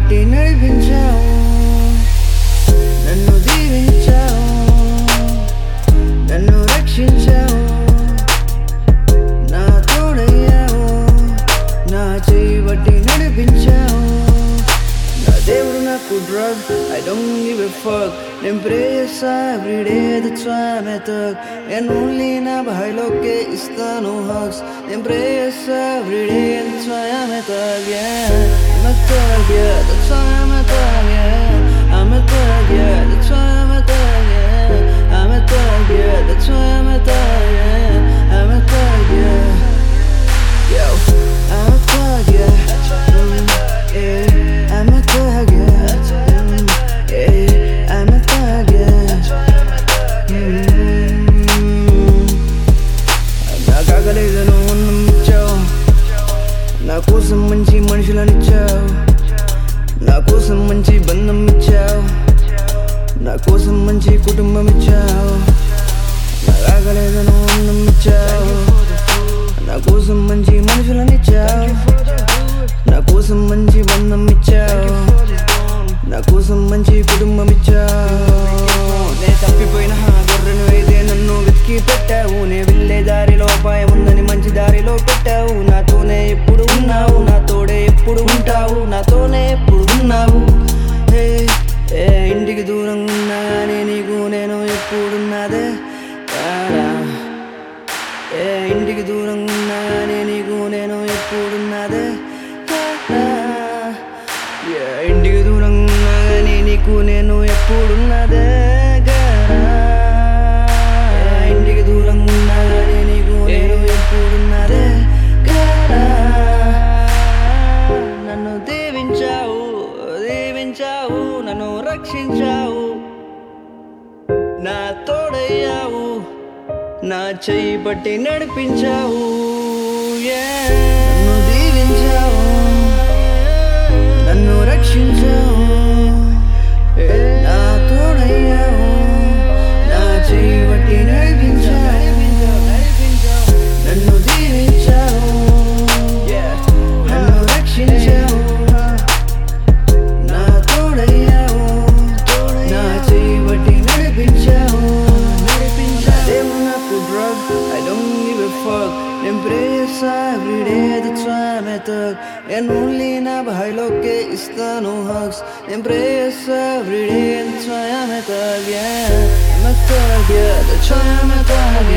బట్టి నడిపించావు, నన్ను దీవించావు, నన్ను రక్షించావు, నా తోడయ్యావు, నా చేయి బట్టి నడిపించావు. నా దేవుడు నాకు drug, I don't give a fuck. నేను ప్రే చేస్తా everyday, that's why I'm a thug. నేను ఓన్లీ నా భాయిలోకే ఇస్తాను hugs. నేను ప్రే చేస్తా everyday, that's why I'm a thug, yeah. I'm a thug, yeah, that's why I'm a thug, yeah. I'm a thug, yeah, that's why I'm a thug, yeah. I'm a thug, yeah, that's why I'm a thug, yeah. I'm a thug, yeah. Yo, I'm a thug, yeah. Yeah. I'm a thug, yeah. Yeah. I'm a thug, yeah. నాకు ఆకలేదని అన్నం ఇచ్చావు, నా కోసం మంచి మనుషులనిచ్చావు, నా కోసం మంచి బంధం ఇచ్చావు, నా కోసం మంచి కుటుంబం ఇచ్చావు. నాకు ఆకలేదని అన్నం ఇచ్చావు, నా కోసం మంచి మనుషులనిచ్చావు, నా కోసం మంచి బంధం ఇచ్చావు, నా కోసం మంచి కుటుంబం ఇచ్చావు. నే తప్పిపోయిన గొర్రెను అయితే నన్ను వెతికి పెట్టావు, నే వెళ్ళే దారిలో అపాయం ఉందని మంచి దారిలో పెట్టావు. నాతోనే ఎప్పుడు ఉన్నావు, నా తోడే ఎప్పుడు ఉంటావు, నాతోనే ఎప్పుడు ఉన్నావు. ఇంటికి దూరంగా ఉన్నా కానీ నీకు నేను ఎప్పుడున్నదే కాడా. ఇంటికి దూరంగా ఉన్నా కానీ నీకు నేను ఎప్పుడున్నదే కాడా. ఇంటికి దూరంగా ఉన్నా కానీ నీకు నేను ఎప్పుడున్నదే కాడా. ఇంటికి దూరంగా ఉన్నా కానీ నీకు నేను ఎప్పుడున్నదే కాడా. నన్ను దీవించావు, దీవించావు, నన్ను రక్షించావు, నా తోడయ్యావు, నా చెయ్యి పట్టి నడిపించావు. నన్ను దీవించావు, నన్ను రక్షించావు, నా తోడయ్యావు, నా చెయ్యి పట్టి నడిపించావు. నన్ను దీవించావు, నన్ను రక్షించావు, నా తోడయ్యావు, నా చెయ్యి పట్టి నడిపించావు. దేవుడు నాకు drug, I don't give a fuck. నేను ప్రే చేస్తా everyday, that's why I'm a thug. నేను ఓన్లీ నా భాయిలోకే ఇస్తాను hugs. నేను ప్రే చేస్తా everyday, that's why I'm a thug, yeah. I'm a thug, yeah, that's why I'm a thug,